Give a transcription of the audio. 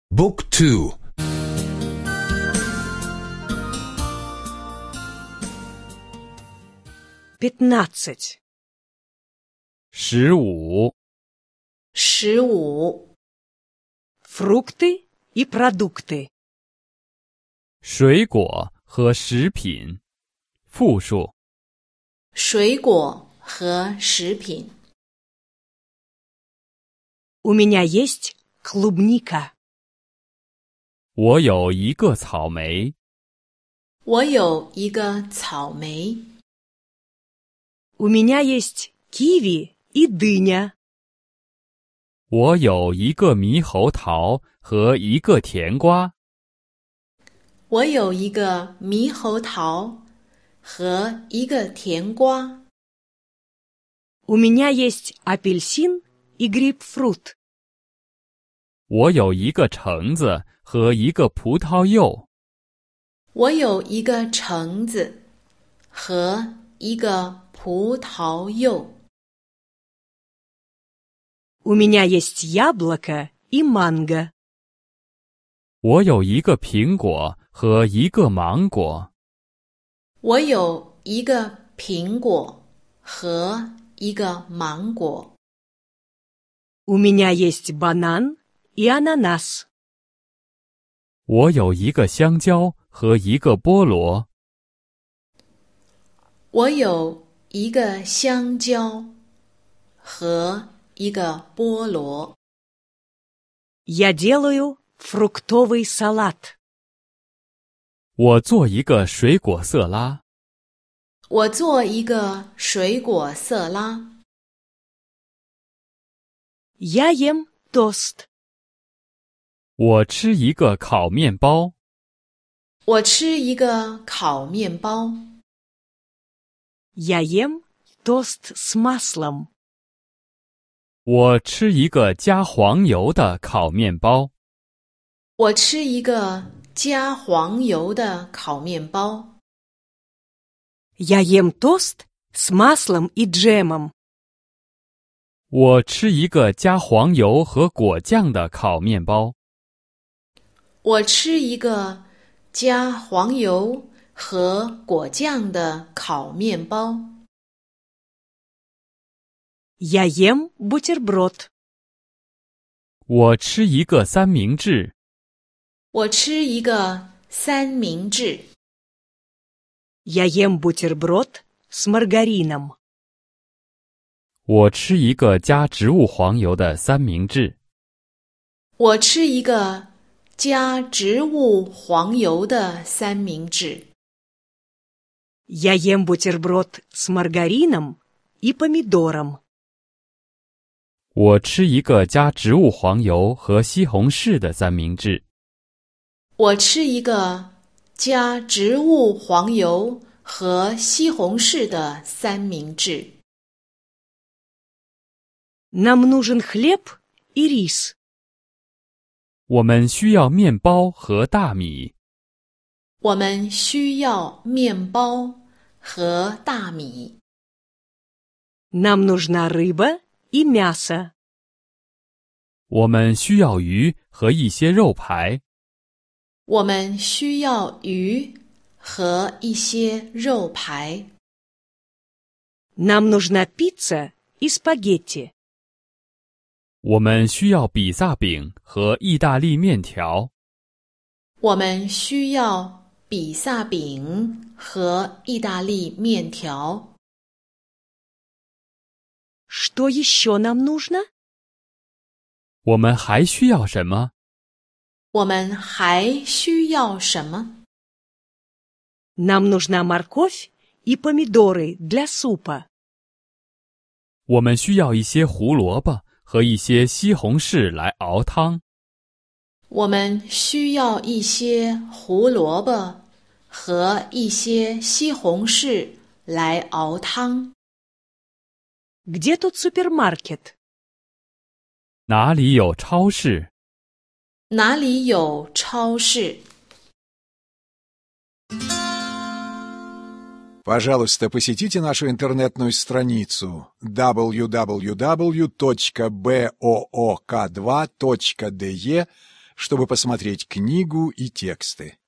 Book 2 15. 15. 15. Фрукты и продукты. 水果和食品。复数。 水果和食品。 У меня есть клубника. 我有一个草莓。 我有一个草莓。 У меня есть киви и дыня. 我有一个猕猴桃和一个甜瓜。 我有一个猕猴桃和一个甜瓜。 У меня есть апельсин и грейпфрут. 我有一个橙子和一个葡萄柚。 我有一个橙子和一个葡萄柚。 У меня есть яблоко и манго. 我有一个苹果和一个芒果。 我有一个苹果和一个芒果。 У меня есть банан и ананас. 我有一个香蕉和一个菠萝。 我有一个香蕉和一个菠萝。 Я делаю фруктовый салат. 我做一个水果色拉。 我做一个水果色拉。 Я ем тост. 我吃一个烤面包。 我吃一个烤面包。 Я ем тост с маслом. 我吃一个加黄油的烤面包。 我吃一个加黄油的烤面包。 Я ем тост с маслом и джемом. 我吃一个加黄油和果酱的烤面包。 我吃一个加黄油和果酱的烤面包。 Я ем бутерброд. 我吃一个三明治。 我吃一个三明治。 Я ем бутерброд с маргарином. 我吃一个加植物黄油的三明治。 我吃一个加植物黄油的三明治。 Я ем бутерброд с маргарином и помидором. 我吃一个加植物黄油和西红柿的三明治。 我吃一个加植物黄油和西红柿的三明治。 Нам нужен хлеб и рис. 我们需要面包和大米。 我们需要面包和大米。 Нам нужна рыба и мясо. 我们需要鱼和一些肉排。 我们需要鱼和一些肉排。 Нам нужна пицца и спагетти. 我们需要比萨饼和意大利面条。 我们需要比萨饼和意大利面条。 Что еще нам нужно? 我们还需要什么？ 我们还需要什么？ Нам нужна морковь и помидоры для супа. 我们需要一些胡萝卜和一些西红柿来熬汤。 我们需要一些胡萝卜和一些西红柿来熬汤。 Где тут супермаркет? 哪里有超市？ 哪里有超市？ Пожалуйста, посетите нашу интернетную страницу www.book2.de, чтобы посмотреть книгу и тексты.